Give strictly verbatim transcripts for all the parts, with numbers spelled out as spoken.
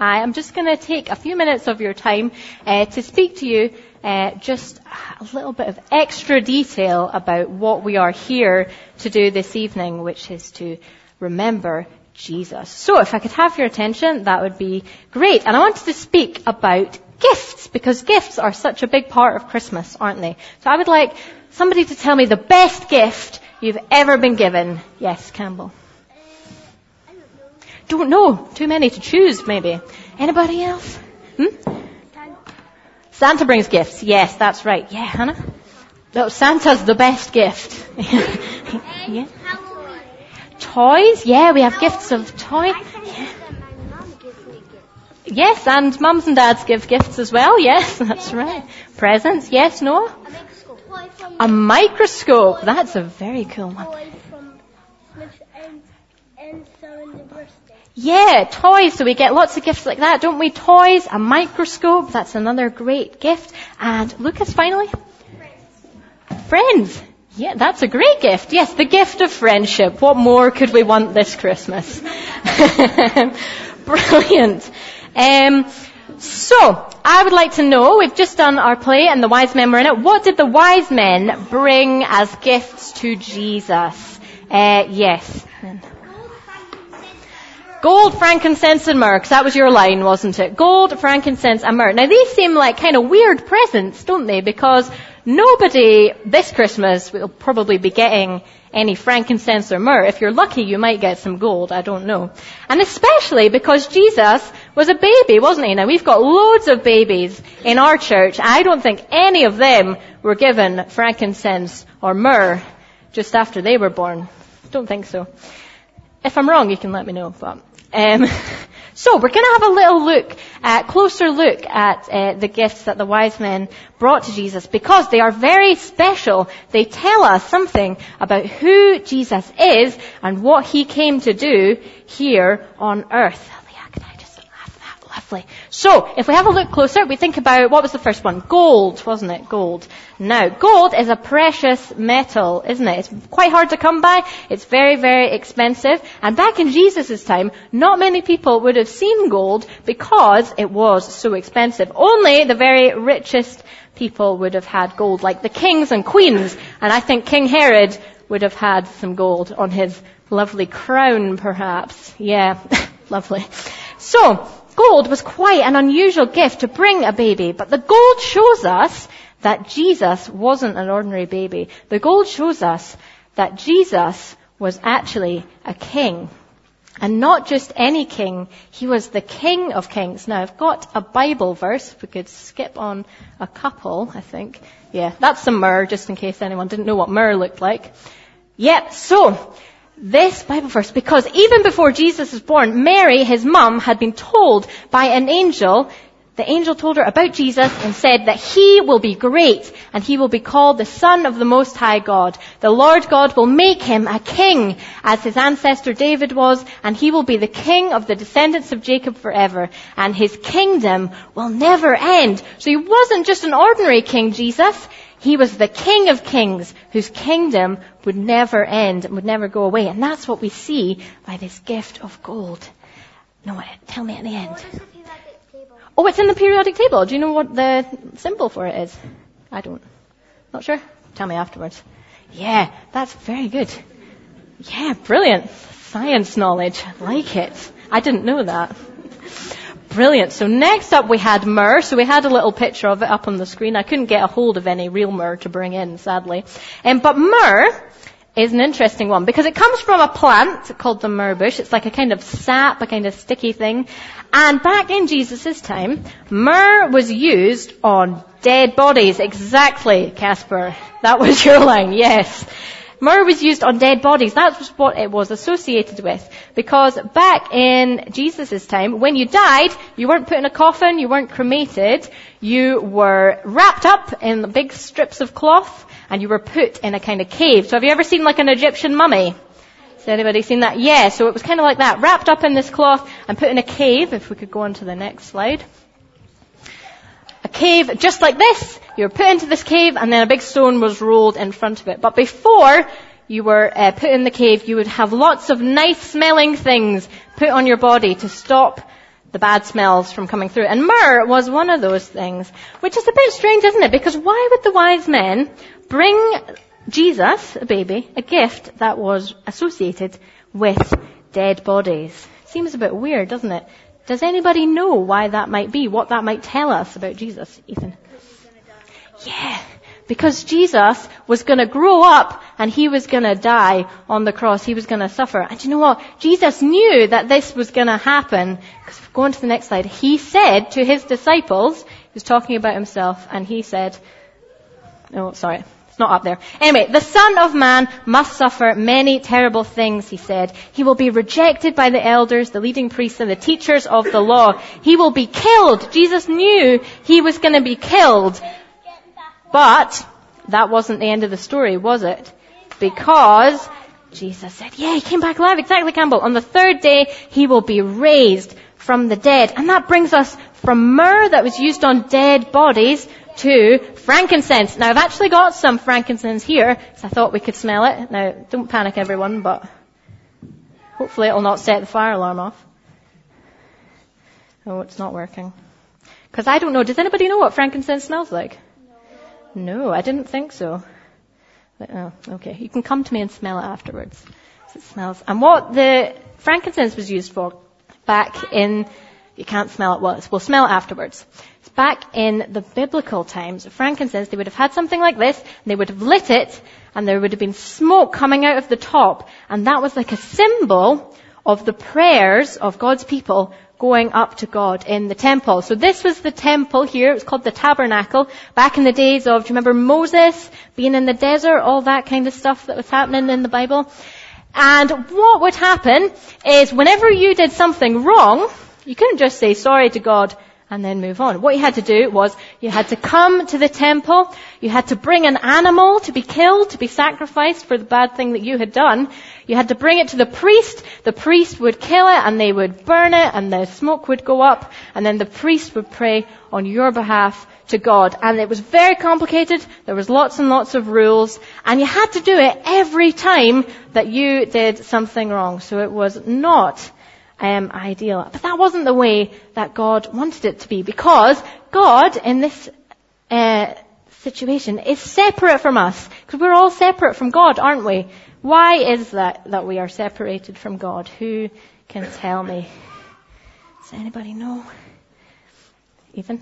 I am just going to take a few minutes of your time uh, to speak to you uh, just a little bit of extra detail about what we are here to do this evening, which is to remember Jesus. So if I could have your attention, that would be great. And I wanted to speak about gifts, because gifts are such a big part of Christmas, aren't they? So I would like somebody to tell me the best gift you've ever been given. Yes, Campbell. Don't know. Too many to choose, maybe. Anybody else? Hmm? Santa brings gifts. Yes, that's right. Yeah, Hannah? No, Santa's the best gift. Yeah. Toys? Yeah, we have gifts of toys. Yeah. Yes, and mums and dads give gifts as well. Yes, that's right. Presents. Yes, Noah? A microscope. That's a very cool one. Yeah, toys. So we get lots of gifts like that, don't we? Toys, a microscope. That's another great gift. And Lucas, finally? Friends. Friends. Yeah, that's a great gift. Yes, the gift of friendship. What more could we want this Christmas? Brilliant. Um, so, I would like to know, we've just done our play and the wise men were in it. What did the wise men bring as gifts to Jesus? Uh, yes. Gold, frankincense, and myrrh, 'cause that was your line, wasn't it? Gold, frankincense, and myrrh. Now, these seem like kind of weird presents, don't they? Because nobody this Christmas will probably be getting any frankincense or myrrh. If you're lucky, you might get some gold. I don't know. And especially because Jesus was a baby, wasn't he? Now, we've got loads of babies in our church. I don't think any of them were given frankincense or myrrh just after they were born. Don't think so. If I'm wrong, you can let me know. But um, so we're going to have a little look, a closer look at uh, the gifts that the wise men brought to Jesus, because they are very special. They tell us something about who Jesus is and what he came to do here on earth. Leah, can I just have that? Lovely. So if we have a look closer, we think about, what was the first one? Gold, wasn't it? Gold. Now, gold is a precious metal, isn't it? It's quite hard to come by. It's very, very expensive. And back in Jesus' time, not many people would have seen gold because it was so expensive. Only the very richest people would have had gold, like the kings and queens. And I think King Herod would have had some gold on his lovely crown, perhaps. Yeah, lovely. So, gold was quite an unusual gift to bring a baby. But the gold shows us that Jesus wasn't an ordinary baby. The gold shows us that Jesus was actually a king. And not just any king, he was the King of Kings. Now, I've got a Bible verse. If we could skip on a couple, I think. Yeah, that's some myrrh, just in case anyone didn't know what myrrh looked like. Yep, so this Bible verse, because even before Jesus was born, Mary, his mum, had been told by an angel. The angel told her about Jesus and said that he will be great and he will be called the Son of the Most High God. The Lord God will make him a king as his ancestor David was, and he will be the king of the descendants of Jacob forever, and his kingdom will never end. So he wasn't just an ordinary king, Jesus. He was the King of Kings whose kingdom would never end and would never go away. And that's what we see by this gift of gold. No, tell me at the end. Oh, it's in the periodic table. Do you know what the symbol for it is? I don't. Not sure? Tell me afterwards. Yeah, that's very good. Yeah, brilliant. Science knowledge. I like it. I didn't know that. Brilliant. So next up we had myrrh. So we had a little picture of it up on the screen. I couldn't get a hold of any real myrrh to bring in, sadly. Um, but myrrh is an interesting one because it comes from a plant called the myrrh bush. It's like a kind of sap, a kind of sticky thing. And back in Jesus' time, myrrh was used on dead bodies. Exactly, Casper. That was your line, yes. Myrrh was used on dead bodies. That's what it was associated with. Because back in Jesus' time, when you died, you weren't put in a coffin, you weren't cremated. You were wrapped up in big strips of cloth, and you were put in a kind of cave. So have you ever seen like an Egyptian mummy? Has anybody seen that? Yeah, so it was kind of like that, wrapped up in this cloth and put in a cave. If we could go on to the next slide. A cave just like this. You were put into this cave and then a big stone was rolled in front of it. But before you were uh, put in the cave, you would have lots of nice smelling things put on your body to stop the bad smells from coming through. And myrrh was one of those things, which is a bit strange, isn't it? Because why would the wise men bring Jesus, a baby, a gift that was associated with dead bodies? Seems a bit weird, doesn't it? Does anybody know why that might be? What that might tell us about Jesus, Ethan? Yeah, because Jesus was going to grow up and he was going to die on the cross. He was going to suffer. And you know what? Jesus knew that this was going to happen. Because going to the next slide, he said to his disciples, he was talking about himself, and he said, oh, sorry. It's not up there. Anyway, the Son of Man must suffer many terrible things, he said. He will be rejected by the elders, the leading priests, and the teachers of the law. He will be killed. Jesus knew he was going to be killed. But that wasn't the end of the story, was it? Because Jesus said, yeah, he came back alive. Exactly, Campbell. On the third day, he will be raised from the dead. And that brings us from myrrh that was used on dead bodies to frankincense. Now, I've actually got some frankincense here, so I thought we could smell it. Now, don't panic, everyone, but hopefully it'll not set the fire alarm off. Oh, it's not working. Because I don't know. Does anybody know what frankincense smells like? No, no I didn't think so. But, oh, okay. You can come to me and smell it afterwards. It smells. And what the frankincense was used for back in, you can't smell it, well, we'll smell it afterwards. Back in the biblical times, frankincense, they would have had something like this, and they would have lit it, and there would have been smoke coming out of the top, and that was like a symbol of the prayers of God's people going up to God in the temple. So this was the temple here. It was called the tabernacle. Back in the days of, do you remember Moses being in the desert, all that kind of stuff that was happening in the Bible? And what would happen is whenever you did something wrong, you couldn't just say sorry to God and then move on. What you had to do was you had to come to the temple, you had to bring an animal to be killed, to be sacrificed for the bad thing that you had done. You had to bring it to the priest, the priest would kill it and they would burn it and the smoke would go up and then the priest would pray on your behalf to God. And it was very complicated, there was lots and lots of rules, and you had to do it every time that you did something wrong. So it was not Um, ideal. But that wasn't the way that God wanted it to be, because God in this uh, situation is separate from us, because we're all separate from God, aren't we? Why is that that we are separated from God? Who can tell me? Does anybody know? Ethan?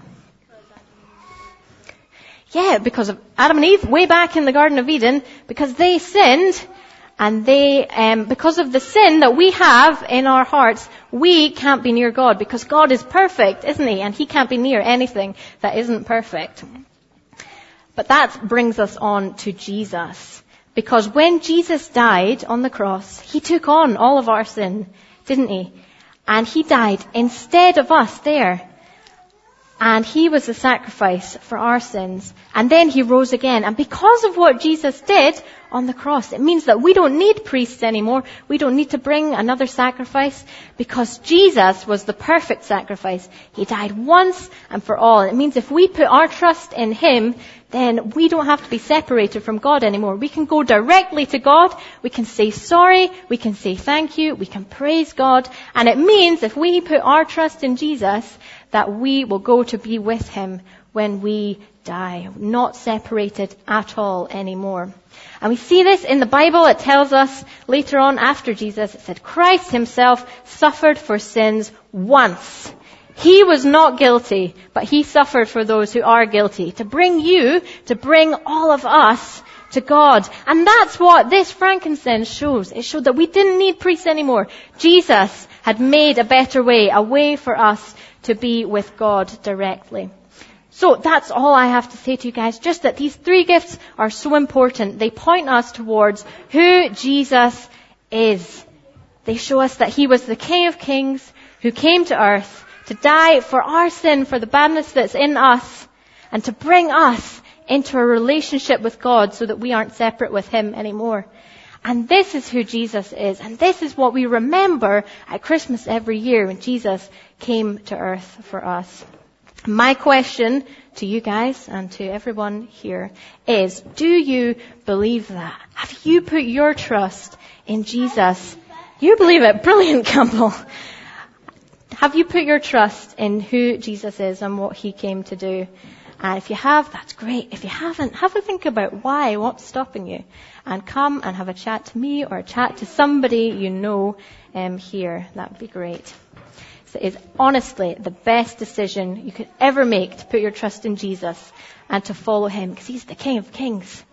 Yeah, because of Adam and Eve way back in the Garden of Eden, because they sinned. And they, um, because of the sin that we have in our hearts, we can't be near God, because God is perfect, isn't he? And he can't be near anything that isn't perfect. But that brings us on to Jesus. Because when Jesus died on the cross, he took on all of our sin, didn't he? And he died instead of us there. And he was the sacrifice for our sins. And then he rose again. And because of what Jesus did on the cross, it means that we don't need priests anymore. We don't need to bring another sacrifice, because Jesus was the perfect sacrifice. He died once and for all. It means if we put our trust in him, then we don't have to be separated from God anymore. We can go directly to God. We can say sorry. We can say thank you. We can praise God. And it means if we put our trust in Jesus, that we will go to be with him when we die, not separated at all anymore. And we see this in the Bible. It tells us later on after Jesus, it said, Christ himself suffered for sins once. He was not guilty, but he suffered for those who are guilty, to bring you, to bring all of us to God. And that's what this frankincense shows. It showed that we didn't need priests anymore. Jesus had made a better way, a way for us to be with God directly. So that's all I have to say to you guys, just that these three gifts are so important. They point us towards who Jesus is. They show us that he was the King of Kings who came to earth to die for our sin, for the badness that's in us, and to bring us into a relationship with God so that we aren't separate with him anymore. And this is who Jesus is. And this is what we remember at Christmas every year when Jesus came to earth for us. My question to you guys and to everyone here is, do you believe that? Have you put your trust in Jesus? You believe it? Brilliant, Campbell. have you put your trust in who Jesus is and what he came to do? And if you have, that's great. If you haven't, have a think about why, what's stopping you. And come and have a chat to me or a chat to somebody you know um, here. That would be great. So it is honestly the best decision you could ever make to put your trust in Jesus and to follow him, because he's the King of Kings.